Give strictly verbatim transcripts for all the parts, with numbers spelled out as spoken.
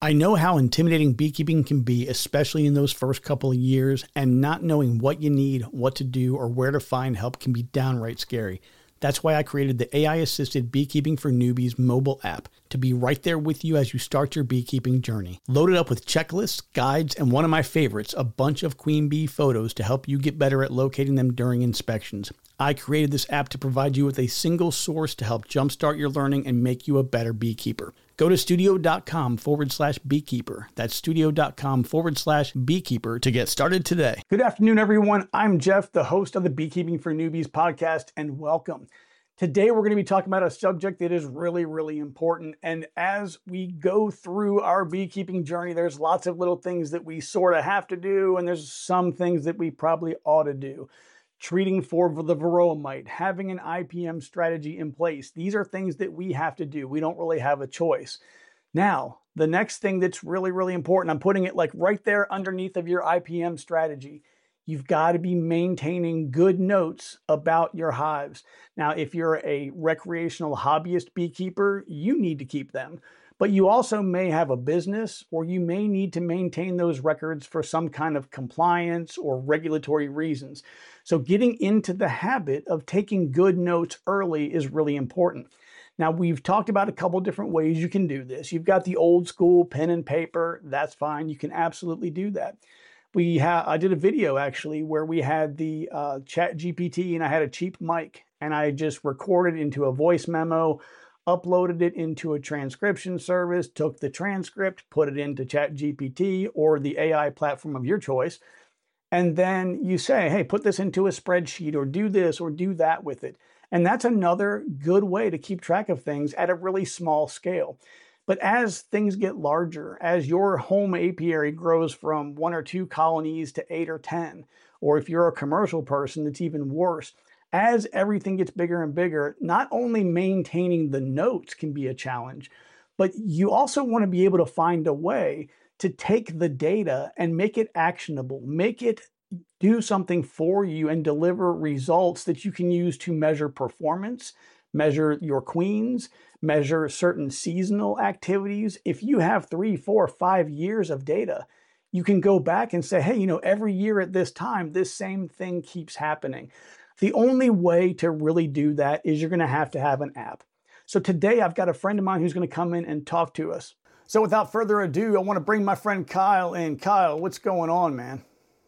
I know how intimidating beekeeping can be, especially in those first couple of years, and not knowing what you need, what to do, or where to find help can be downright scary. That's why I created the A I-assisted Beekeeping for Newbies mobile app to be right there with you as you start your beekeeping journey. Loaded up with checklists, guides, and one of my favorites, a bunch of queen bee photos to help you get better at locating them during inspections. I created this app to provide you with a single source to help jumpstart your learning and make you a better beekeeper. Go to studio.com forward slash beekeeper. That's studio.com forward slash beekeeper to get started today. Good afternoon, everyone. I'm Jeff, the host of the Beekeeping for Newbies podcast, and welcome. Today, we're going to be talking about a subject that is really, really important. And as we go through our beekeeping journey, there's lots of little things that we sort of have to do, and there's some things that we probably ought to do. Treating for the varroa mite, having an I P M strategy in place. These are things that we have to do. We don't really have a choice. Now, the next thing that's really, really important, I'm putting it like right there underneath of your I P M strategy. You've got to be maintaining good notes about your hives. Now, if you're a recreational hobbyist beekeeper, you need to keep them. But you also may have a business, or you may need to maintain those records for some kind of compliance or regulatory reasons. So getting into the habit of taking good notes early is really important. Now, we've talked about a couple different ways you can do this. You've got the old school pen and paper. That's fine. You can absolutely do that. We have, I did a video actually where we had the uh, Chat G P T and I had a cheap mic and I just recorded into a voice memo, uploaded it into a transcription service, took the transcript, put it into Chat G P T or the A I platform of your choice. And then you say, hey, put this into a spreadsheet or do this or do that with it. And that's another good way to keep track of things at a really small scale. But as things get larger, as your home apiary grows from one or two colonies to eight or ten, or if you're a commercial person, it's even worse. As everything gets bigger and bigger, not only maintaining the notes can be a challenge, but you also want to be able to find a way to take the data and make it actionable, make it do something for you and deliver results that you can use to measure performance, measure your queens, measure certain seasonal activities. If you have three, four, five years of data, you can go back and say, hey, you know, every year at this time, this same thing keeps happening. The only way to really do that is you're going to have to have an app. So today I've got a friend of mine who's going to come in and talk to us. So without further ado, I want to bring my friend Kyle in. Kyle, what's going on, man?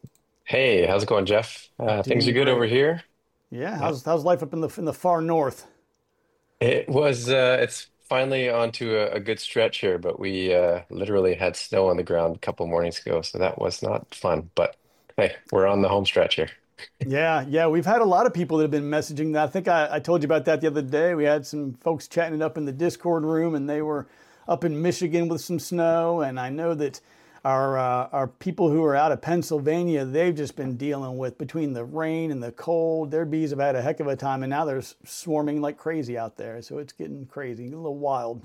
Hey, how's it going, Jeff? Uh, things are Doing good great. over here. Yeah, Yeah. how's how's life up in the in the far north? It was, uh, it's finally onto a, a good stretch here, but we uh, literally had snow on the ground a couple mornings ago, so that was not fun. But hey, we're on the home stretch here. Yeah, yeah, we've had a lot of people that have been messaging that. I think I, I told you about that the other day. We had some folks chatting it up in the Discord room, and they were up in Michigan with some snow. And I know that our uh, our people who are out of Pennsylvania, they've just been dealing with between the rain and the cold. Their bees have had a heck of a time, and now they're swarming like crazy out there. So it's getting crazy, a little wild.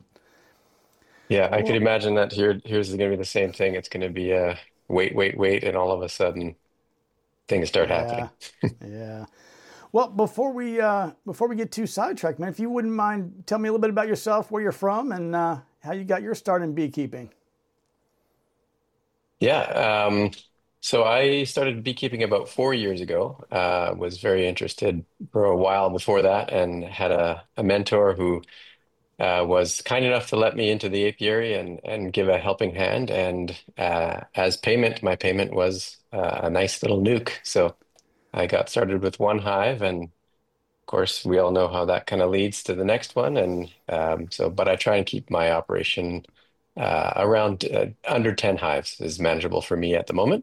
Yeah, I could Well, imagine that here, here's going to be the same thing. It's going to be uh, wait, wait, wait, and all of a sudden things start happening. yeah, yeah. Well, before we uh, before we get too sidetracked, man, if you wouldn't mind, tell me a little bit about yourself, where you're from, and uh, how you got your start in beekeeping. Yeah, um, so I started beekeeping about four years ago. Uh, was very interested for a while before that, and had a, a mentor who uh, was kind enough to let me into the apiary and and give a helping hand. And uh, as payment, my payment was uh, a nice little nuke. So I got started with one hive, and of course, we all know how that kind of leads to the next one. And um, so, but I try and keep my operation uh, around uh, under ten hives is manageable for me at the moment.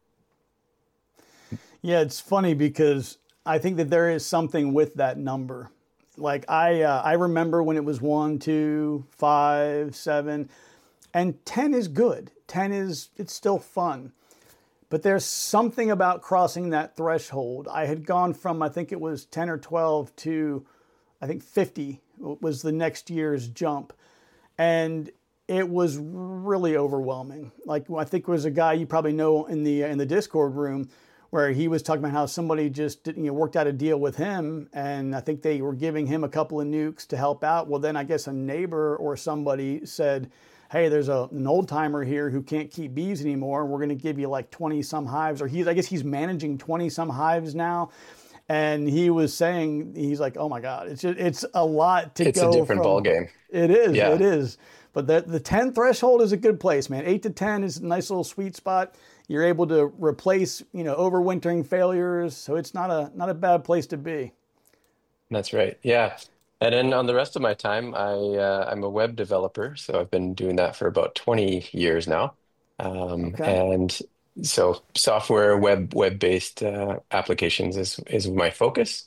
Yeah, it's funny because I think that there is something with that number. Like I uh, I remember when it was one, two, five, seven, and ten is good. Ten is it's still fun. But there's something about crossing that threshold. I had gone from, I think it was ten or twelve to, I think fifty was the next year's jump. And it was really overwhelming. Like I think there was a guy you probably know in the in the Discord room where he was talking about how somebody just you know, worked out a deal with him. And I think they were giving him a couple of nukes to help out. Well, then I guess a neighbor or somebody said, hey, there's a, an old timer here who can't keep bees anymore. We're going to give you like twenty some hives, or he's, I guess he's managing twenty some hives now. And he was saying, he's like, oh my God, it's just, it's a lot to It's a go different ball from. game. It is, it Yeah, is. But the, the ten threshold is a good place, man. Eight to ten is a nice little sweet spot. You're able to replace, you know, overwintering failures. So it's not a, not a bad place to be. that's right. Yeah. And then on the rest of my time, I uh, I'm a web developer, so I've been doing that for about twenty years now. Um, Okay. and so software, web web-based uh, applications is is my focus.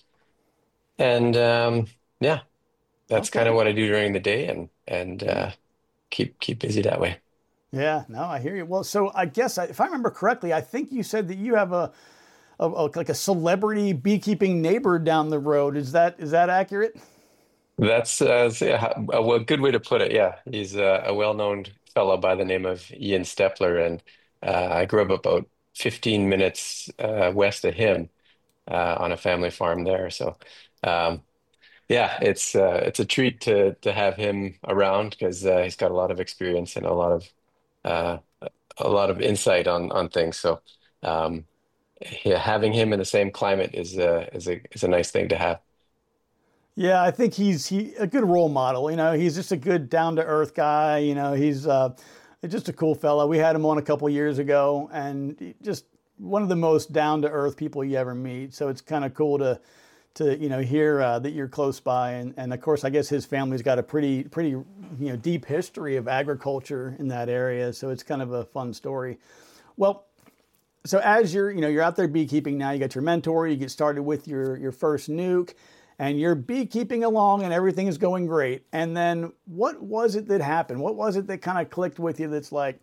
And um, yeah, that's kind of Okay. what I do during the day, and and Yeah. uh, keep keep busy that way. Yeah. No, I hear you. Well, so I guess if I remember correctly, I think you said that you have a, a, a like a celebrity beekeeping neighbor down the road. Is that is that accurate? That's uh, so yeah, a, a good way to put it. Yeah, he's uh, a well-known fellow by the name of Ian Stepler, and uh, I grew up about fifteen minutes uh, west of him uh, on a family farm there. So, um, yeah, it's uh, it's a treat to to have him around because uh, he's got a lot of experience and a lot of uh, a lot of insight on on things. So, um, yeah, having him in the same climate is uh, is a is a nice thing to have. Yeah, I think he's he a good role model. You know, he's just a good down to earth guy. You know, he's uh, just a cool fellow. We had him on a couple years ago, and just one of the most down to earth people you ever meet. So it's kind of cool to to you know hear uh, that you're close by, and and of course, I guess his family's got a pretty pretty you know deep history of agriculture in that area. So it's kind of a fun story. Well, so as you're you know you're out there beekeeping now, you got your mentor, you get started with your your first nuke, and you're beekeeping along and everything is going great. And then what was it that happened? What was it that kind of clicked with you that's like,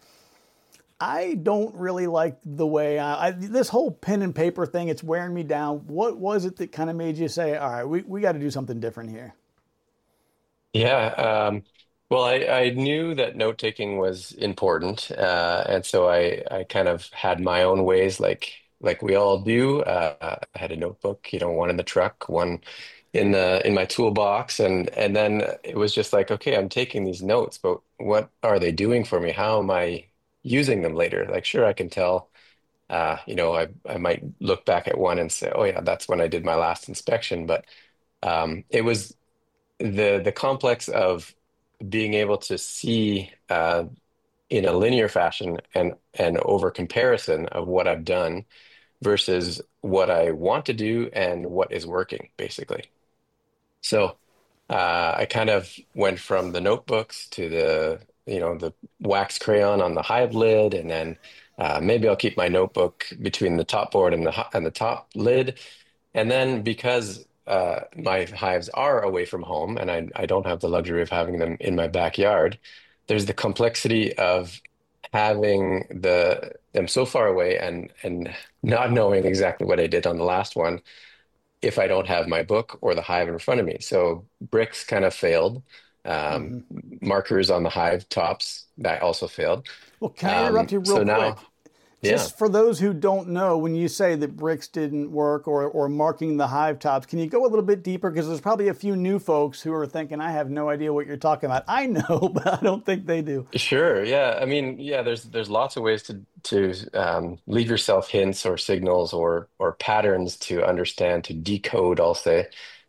I don't really like the way I, I this whole pen and paper thing, it's wearing me down. What was it that kind of made you say, all right, we, we got to do something different here? Yeah, um, well, I, I knew that note taking was important, uh, and so I I kind of had my own ways, like like we all do. Uh, I had a notebook, you know, one in the truck, one in the in my toolbox, and and then it was just like, okay, I'm taking these notes, but what are they doing for me? How am I using them later? Like, sure, I can tell. Uh, you know, I I might look back at one and say, oh yeah, that's when I did my last inspection, but um, it was the the complex of being able to see uh, in a linear fashion and and over comparison of what I've done versus what I want to do and what is working, basically. So uh, I kind of went from the notebooks to the you know the wax crayon on the hive lid, and then uh, maybe I'll keep my notebook between the top board and the hi- and the top lid, and then because uh, my hives are away from home and I, I don't have the luxury of having them in my backyard, there's the complexity of having the them so far away and and not knowing exactly what I did on the last one if I don't have my book or the hive in front of me. So bricks kind of failed. Um, Hmm. markers on the hive tops that also failed. Well, can I interrupt Um, you real so now, quick? yeah. Just for those who don't know, when you say that bricks didn't work or, or marking the hive tops, can you go a little bit deeper? Because there's probably a few new folks who are thinking, I have no idea what you're talking about. I know, but I don't think they do. Sure. Yeah. I mean, yeah, there's there's lots of ways to to um, leave yourself hints or signals or or patterns to understand, to decode, I'll say,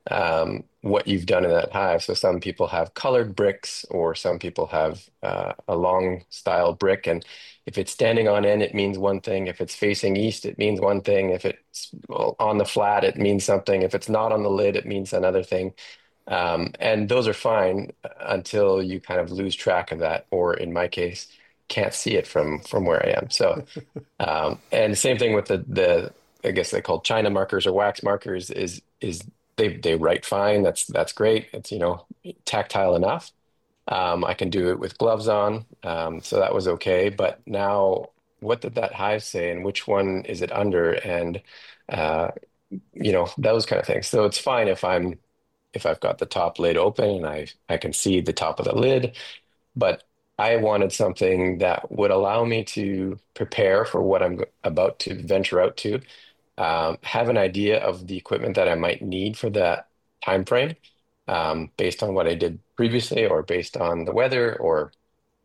um, what you've done in that hive. So some people have colored bricks, or some people have uh, a long style brick, and if it's standing on end, it means one thing. If it's facing east, it means one thing. If it's well, on the flat, it means something. If it's not on the lid, it means another thing. Um, and those are fine until you kind of lose track of that, or in my case, can't see it from from where I am. So, um, and same thing with the the I guess they call China markers or wax markers is is they they write fine. That's that's great. It's you know tactile enough. Um, I can do it with gloves on, um, so that was okay. But now, what did that hive say, and which one is it under, and uh, you know those kind of things. So it's fine if I'm if I've got the top lid open and I I can see the top of the lid, but I wanted something that would allow me to prepare for what I'm about to venture out to, um, have an idea of the equipment that I might need for that time frame, um, based on what I did previously or based on the weather or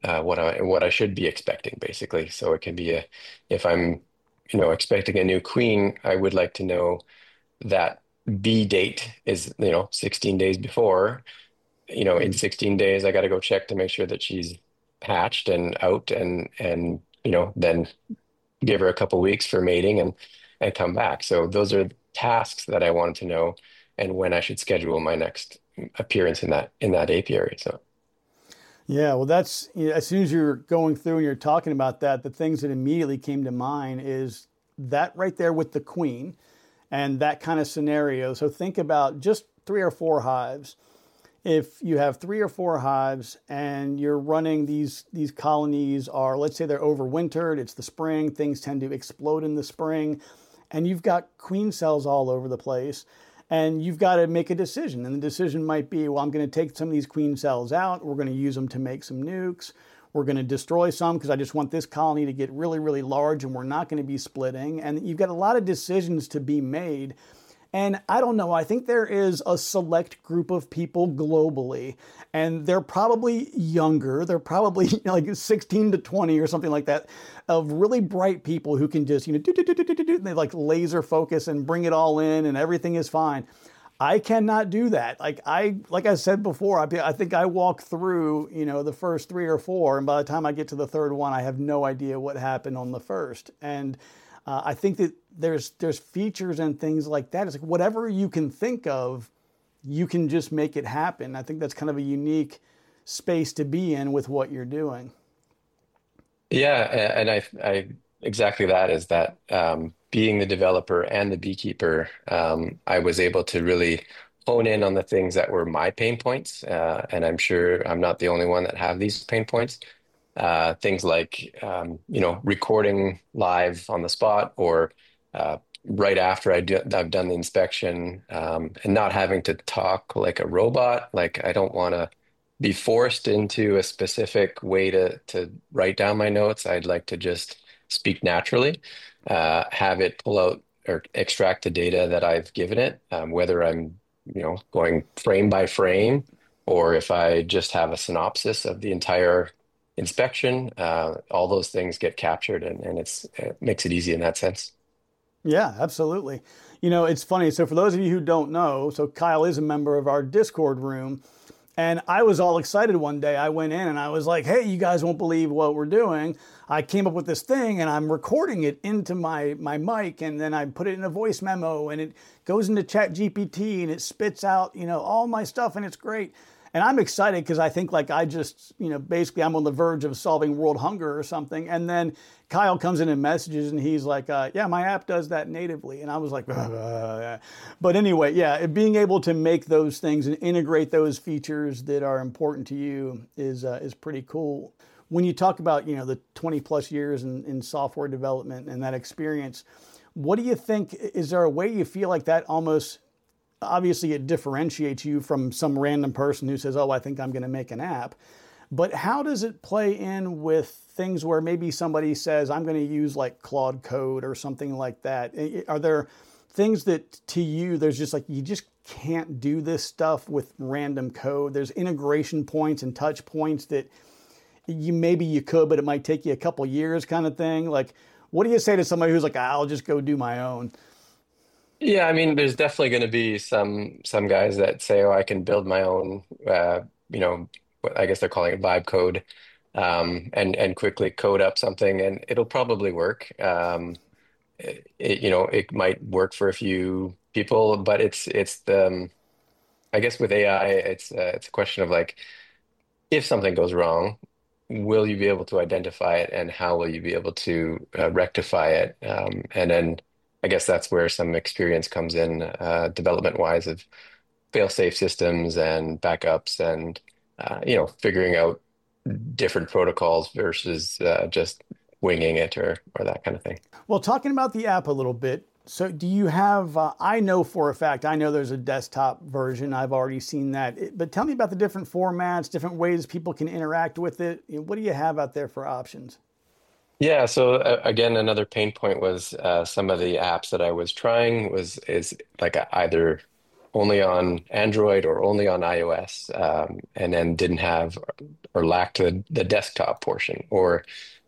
uh, what I what I should be expecting, basically. So it can be a if I'm, you know, expecting a new queen, I would like to know that B date is, you know, sixteen days before. You know, in Mm. sixteen days, I got to go check to make sure that she's hatched and out, and and you know, then give her a couple weeks for mating and and come back. So those are tasks that I wanted to know, and when I should schedule my next appearance in that in that apiary. So Yeah, well, that's you know, as soon as you're going through and you're talking about that, the things that immediately came to mind is that right there with the queen and that kind of scenario. So think about just three or four hives. If you have three or four hives and you're running these these colonies are, let's say they're overwintered, it's the spring, things tend to explode in the spring, and you've got queen cells all over the place, and you've got to make a decision. And the decision might be, well, I'm going to take some of these queen cells out, we're going to use them to make some nukes, we're going to destroy some because I just want this colony to get really, really large and we're not going to be splitting. And you've got a lot of decisions to be made. And I don't know, I think there is a select group of people globally, and they're probably younger. They're probably you know, like sixteen to twenty or something like that, of really bright people who can just, you know, do, do, do, do, do, do, and they like laser focus and bring it all in and everything is fine. I cannot do that. Like I, like I said before, I, I think I walk through, you know, the first three or four, and by the time I get to the third one, I have no idea what happened on the first. And uh, I think that there's there's features and things like that. It's like whatever you can think of, you can just make it happen. I think that's kind of a unique space to be in with what you're doing. yeah, a- and I I exactly that is that um, being the developer and the beekeeper, um, I was able to really hone in on the things that were my pain points, uh, and I'm sure I'm not the only one that have these pain points. Uh, things like um, you know, recording live on the spot or uh, right after I do, I've done the inspection, um, and not having to talk like a robot. Like I don't want to be forced into a specific way to to write down my notes. I'd like to just speak naturally, uh, have it pull out or extract the data that I've given it, um, whether I'm you know going frame by frame or if I just have a synopsis of the entire inspection. Uh, all those things get captured, and, and it's it makes it easy in that sense. Yeah, absolutely. You know, it's funny. So for those of you who don't know, so Kyle is a member of our Discord room. And I was all excited one day. I went in and I was like, hey, you guys won't believe what we're doing. I came up with this thing and I'm recording it into my, my mic, and then I put it in a voice memo and it goes into Chat G P T and it spits out, you know, all my stuff, and it's great. And I'm excited because I think like I just, you know, basically I'm on the verge of solving world hunger or something. And then Kyle comes in and messages and he's like, uh, yeah, my app does that natively. And I was like, uh, but anyway, yeah, being able to make those things and integrate those features that are important to you is, uh, is pretty cool. When you talk about, you know, the twenty plus years in, in software development and that experience, what do you think, is there a way you feel like that almost, obviously it differentiates you from some random person who says, oh, I think I'm going to make an app. But how does it play in with things where maybe somebody says, I'm going to use like Claude Code or something like that? Are there things that to you, there's just like, you just can't do this stuff with random code? There's integration points and touch points that you maybe you could, but it might take you a couple years kind of thing. Like, what do you say to somebody who's like, I'll just go do my own? Yeah, I mean, there's definitely going to be some some guys that say, "Oh, I can build my own," uh, you know, what I guess they're calling it vibe code, um, and and quickly code up something, and it'll probably work. Um, it, it- you know, it might work for a few people, but it's it's the um, I guess with A I, it's uh, it's a question of like, if something goes wrong, will you be able to identify it, and how will you be able to uh, rectify it? Um, and then I guess that's where some experience comes in, uh, development-wise, of fail-safe systems and backups, and uh, you know, figuring out different protocols versus uh, just winging it or or that kind of thing. Well, talking about the app a little bit. So, do you have? Uh, I know for a fact, I know there's a desktop version. I've already seen that. It- But tell me about the different formats, different ways people can interact with it. You know, what do you have out there for options? Yeah, so uh, again, another pain point was uh, some of the apps that I was trying was is like a, either only on Android or only on iOS, um, and then didn't have or lacked the, the desktop portion, or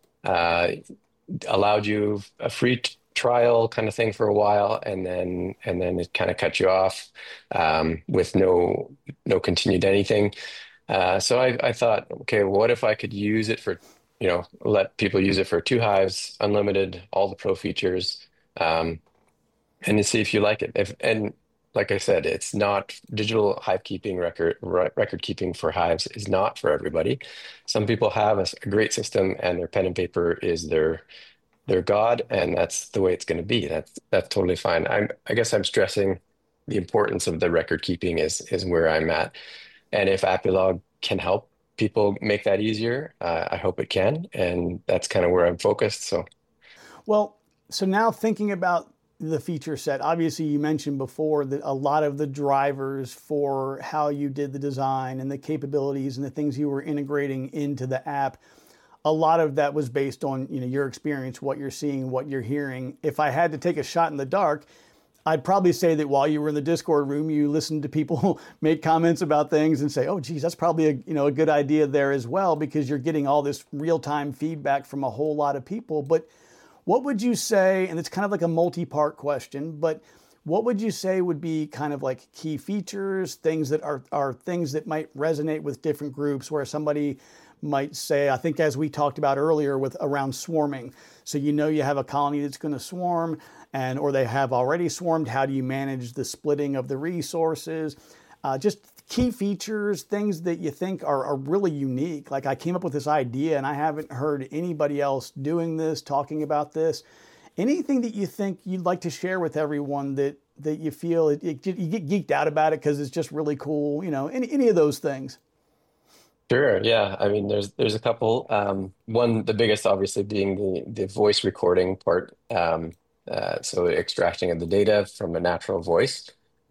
uh, allowed you a free t- trial kind of thing for a while, and then and then it kind of cut you off um, with no no continued anything. Uh, so I, I thought, okay, what if I could use it for, you know, let people use it for two hives, unlimited, all the pro features, um, and to see if you like it. If and like I said, it's not digital hive keeping record re- record keeping for hives is not for everybody. Some people have a, s- a great system and their pen and paper is their their god, and that's the way it's going to be. That's that's totally fine. I'm I guess I'm stressing the importance of the record keeping is is where I'm at. And if Apilog can help people make that easier, uh, I hope it can. And that's kind of where I'm focused. So, Well, so now thinking about the feature set, obviously you mentioned before that a lot of the drivers for how you did the design and the capabilities and the things you were integrating into the app, a lot of that was based on, you know, your experience, what you're seeing, what you're hearing. If I had to take a shot in the dark, I'd probably say that while you were in the Discord room, you listened to people make comments about things and say, "Oh, geez, that's probably a you know a good idea there as well," because you're getting all this real time feedback from a whole lot of people. But what would you say? And it's kind of like a multi part question, but what would you say would be kind of like key features, things that are are things that might resonate with different groups, where somebody might say, I think as we talked about earlier with around swarming. So you know you have a colony that's going to swarm and or they have already swarmed. How do you manage the splitting of the resources? Uh, just key features, things that you think are, are really unique. Like I came up with this idea and I haven't heard anybody else doing this, talking about this. Anything that you think you'd like to share with everyone that that you feel it, it, you get geeked out about it because it's just really cool, you know, any, any of those things. sure, yeah. I mean, there's there's a couple. Um, one, the biggest, obviously, being the the voice recording part. Um, uh, so extracting of the data from a natural voice.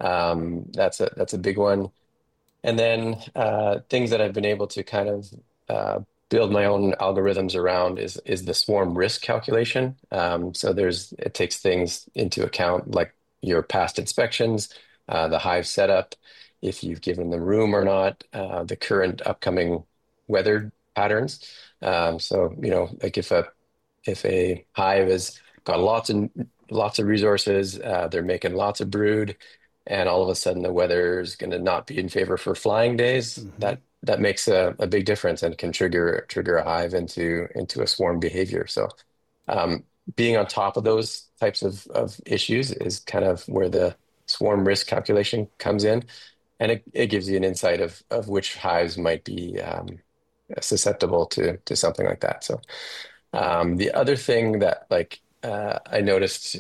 Um, that's a that's a big one. And then uh, things that I've been able to kind of uh, build my own algorithms around is is the swarm risk calculation. Um, so there's it takes things into account like your past inspections, uh, the hive setup, if you've given them room or not, uh, the current upcoming weather patterns. Um, so you know, like if a if a hive has got lots and lots of resources, uh, they're making lots of brood, and all of a sudden the weather is going to not be in favor for flying days, Mm-hmm. that that makes a, a big difference and can trigger trigger a hive into into a swarm behavior. So um, being on top of those types of, of issues is kind of where the swarm risk calculation comes in. And it, it gives you an insight of of which hives might be um, susceptible to to something like that. So um, the other thing that like uh, I noticed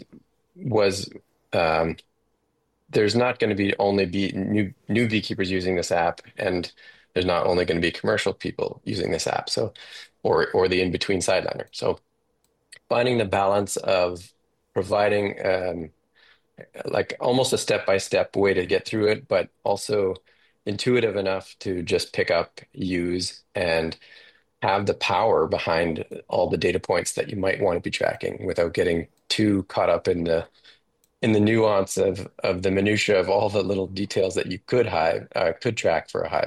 was um, there's not going to be only be new new beekeepers using this app, and there's not only going to be commercial people using this app. So, or or the in between sideliner. So finding the balance of providing um, like almost a step by step way to get through it, but also intuitive enough to just pick up, use, and have the power behind all the data points that you might want to be tracking without getting too caught up in the in the nuance of of the minutia of all the little details that you could hive uh, could track for a hive.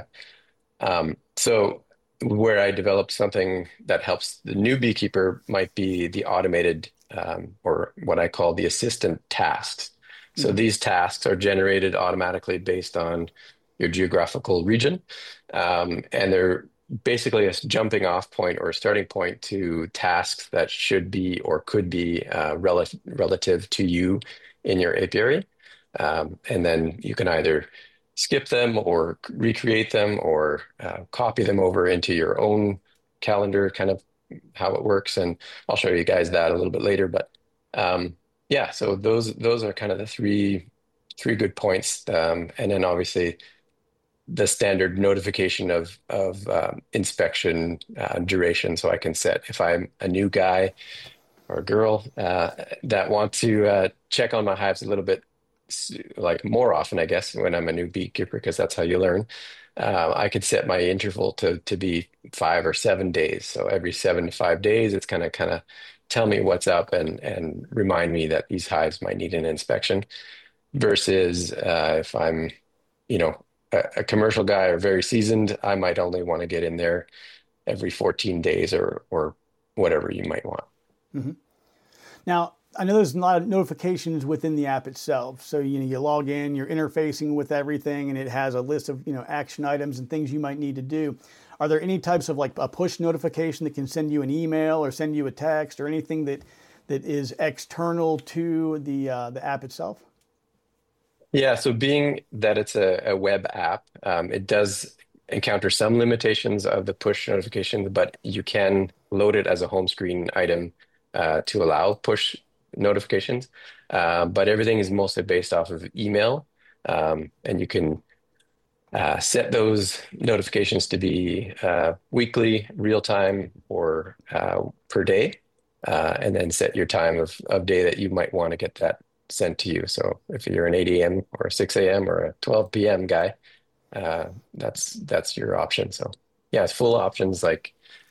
Um, so where I developed something that helps the new beekeeper might be the automated um, or what I call the assistant tasks. So Mm-hmm. these tasks are generated automatically based on your geographical region, um, and they're basically a jumping off point or a starting point to tasks that should be or could be uh, rel relative to you in your apiary. Um, and then you can either skip them or recreate them or uh, copy them over into your own calendar, kind of how it works. And I'll show you guys that a little bit later. But um, yeah, so those those are kind of the three three good points. Um, and then obviously the standard notification of of um, inspection uh, duration, so I can set if I'm a new guy or a girl uh, that want to uh, check on my hives a little bit like more often, I guess, when I'm a new beekeeper, because that's how you learn. Uh, I could set my interval to to be five or seven days. So every seven to five days, it's kind of kind of tell me what's up and and remind me that these hives might need an inspection. versus uh, if I'm, you know, a, a commercial guy or very seasoned, I might only want to get in there every fourteen days or or whatever you might want. Mm-hmm. Now, I know there's a lot of notifications within the app itself. So, you know, you log in, you're interfacing with everything, and it has a list of, you know, action items and things you might need to do. Are there any types of like a push notification that can send you an email or send you a text or anything that that is external to the uh, the app itself? Yeah, so being that it's a, a web app, um, it does encounter some limitations of the push notification, but you can load it as a home screen item uh, to allow push notifications. Uh, but everything is mostly based off of email, um, and you can uh, set those notifications to be uh, weekly, real time, or uh, per day, uh, and then set your time of, of day that you might want to get that sent to you. So if you're an eight a m or a six a m or a twelve p m guy, uh, that's that's your option. So yeah, it's full options like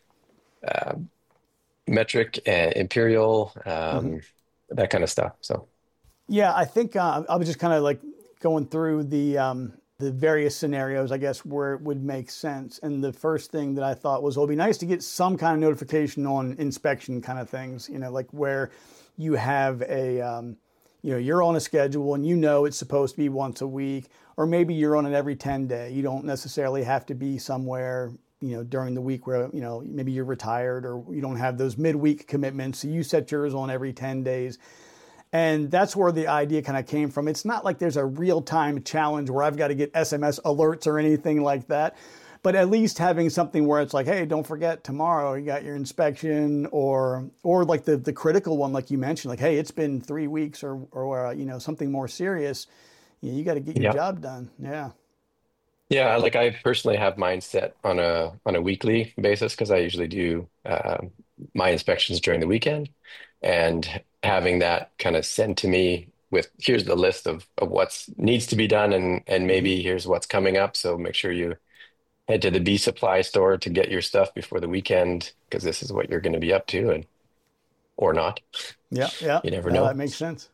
uh, metric and imperial, um, mm-hmm. that kind of stuff. So yeah, I think uh, I was just kind of like going through the um, the various scenarios, I guess, where it would make sense. And the first thing that I thought was, well, it'd be nice to get some kind of notification on inspection kind of things, you know, like where you have a, um, you know, you're on a schedule and you know it's supposed to be once a week, or maybe you're on it every ten day. You don't necessarily have to be somewhere, you know, during the week where, you know, maybe you're retired or you don't have those midweek commitments. So you set yours on every ten days. And that's where the idea kind of came from. It's not like there's a real-time challenge where I've got to get S M S alerts or anything like that. But at least having something where it's like, hey, don't forget tomorrow you got your inspection, or or like the the critical one, like you mentioned, like, hey, it's been three weeks or or uh, you know, something more serious. You know, you got to get your Yep. job done. Yeah. Yeah, like I personally have mine set on a on a weekly basis because I usually do uh, my inspections during the weekend, and having that kind of sent to me with here's the list of of what's needs to be done, and and maybe here's what's coming up. So make sure you head to the B Supply store to get your stuff before the weekend because this is what you're going to be up to, and or not. Yeah, yeah. You never No, know. that makes sense.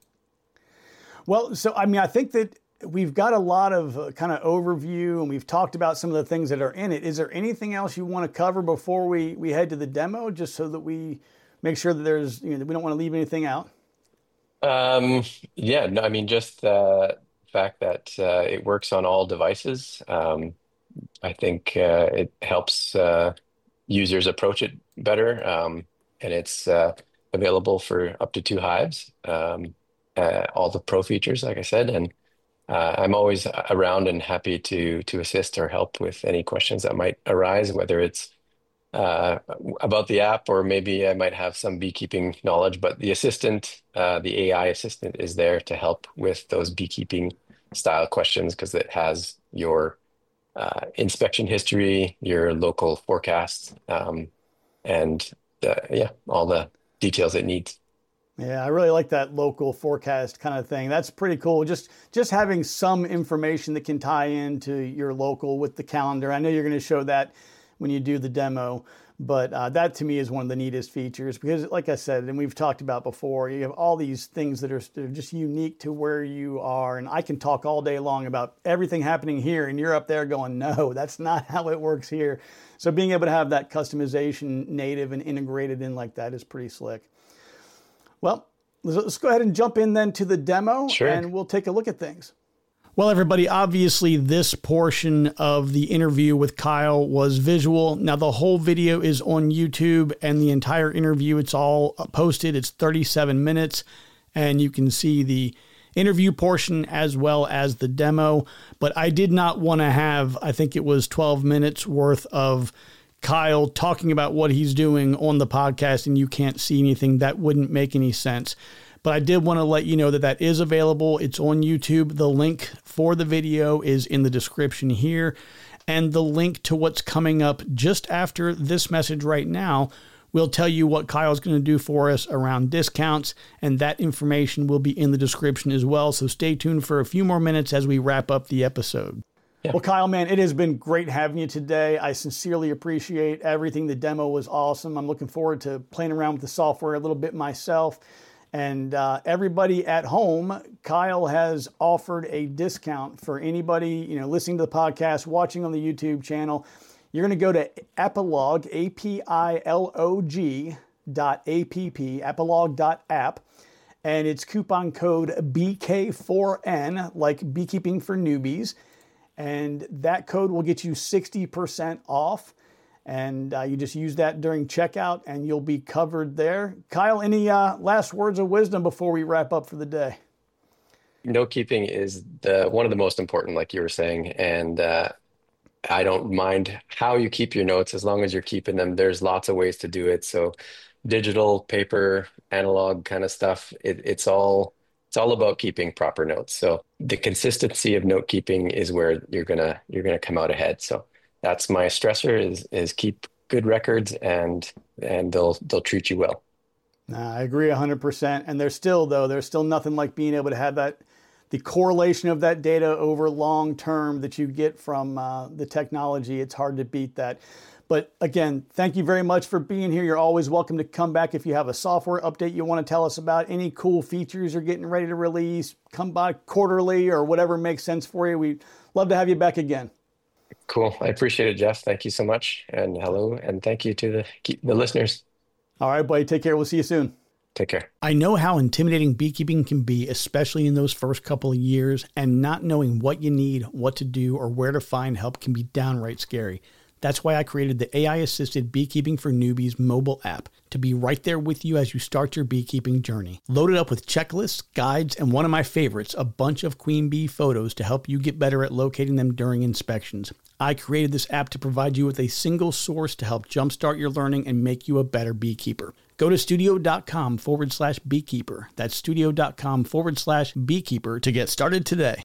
Well, so I mean, I think that we've got a lot of uh, kind of overview, and we've talked about some of the things that are in it. Is there anything else you want to cover before we we head to the demo, just so that we make sure that there's, you know, that we don't want to leave anything out? Um, yeah, no, I mean just the fact that uh, it works on all devices. Um, I think uh, it helps uh, users approach it better, um, and it's uh, available for up to two hives. Um, uh, all the pro features, like I said, and uh, I'm always around and happy to to assist or help with any questions that might arise, whether it's uh, about the app or maybe I might have some beekeeping knowledge. But the assistant, uh, the A I assistant, is there to help with those beekeeping style questions because it has your uh, inspection history, your local forecasts, um, and uh, yeah, all the details it needs. Yeah, I really like that local forecast kind of thing. That's pretty cool. Just just having some information that can tie into your local with the calendar. I know you're going to show that when you do the demo, but uh, that to me is one of the neatest features because, like I said, and we've talked about before, you have all these things that are, that are just unique to where you are. And I can talk all day long about everything happening here, and you're up there going, no, that's not how it works here. So being able to have that customization native and integrated in like that is pretty slick. Well, let's go ahead and jump in then to the demo, Sure. and we'll take a look at things. Well, everybody, obviously this portion of the interview with Kyle was visual. Now, the whole video is on YouTube, and the entire interview, it's all posted. It's thirty-seven minutes, and you can see the interview portion as well as the demo. But I did not want to have, I think it was twelve minutes worth of Kyle talking about what he's doing on the podcast, and you can't see anything. That wouldn't make any sense. But I did want to let you know that that is available. It's on YouTube. The link for the video is in the description here. And the link to what's coming up just after this message right now will tell you what Kyle's going to do for us around discounts. And that information will be in the description as well. So stay tuned for a few more minutes as we wrap up the episode. Yeah. Well, Kyle, man, it has been great having you today. I sincerely appreciate everything. The demo was awesome. I'm looking forward to playing around with the software a little bit myself. And uh, everybody at home, Kyle has offered a discount for anybody, you know, listening to the podcast, watching on the YouTube channel. You're going to go to Apilog, A P I L O G dot A P P, apilog dot app, and it's coupon code B K four N, like beekeeping for newbies. And that code will get you sixty percent off. And uh, you just use that during checkout and you'll be covered there. Kyle, any uh, last words of wisdom before we wrap up for the day? Note keeping is the one of the most important, like you were saying. And uh, I don't mind how you keep your notes as long as you're keeping them. There's lots of ways to do it. So digital, paper, analog kind of stuff, it, it's all it's all about keeping proper notes. So the consistency of note keeping is where you're gonna you're gonna come out ahead. So that's my stressor is is keep good records and and they'll they'll treat you well. Nah, I agree one hundred percent. And there's still, though, there's still nothing like being able to have that, the correlation of that data over long term that you get from uh, the technology. It's hard to beat that. But again, thank you very much for being here. You're always welcome to come back if you have a software update you want to tell us about, any cool features you're getting ready to release. Come by quarterly or whatever makes sense for you. We'd love to have you back again. Cool. I appreciate it, Jeff. Thank you so much. And hello, and thank you to the the listeners. All right, buddy. Take care. We'll see you soon. Take care. I know how intimidating beekeeping can be, especially in those first couple of years, and not knowing what you need, what to do, or where to find help can be downright scary. That's why I created the A I-assisted Beekeeping for Newbies mobile app to be right there with you as you start your beekeeping journey. Loaded up with checklists, guides, and one of my favorites, a bunch of queen bee photos to help you get better at locating them during inspections. I created this app to provide you with a single source to help jumpstart your learning and make you a better beekeeper. Go to studio.com forward slash beekeeper. That's studio.com forward slash beekeeper to get started today.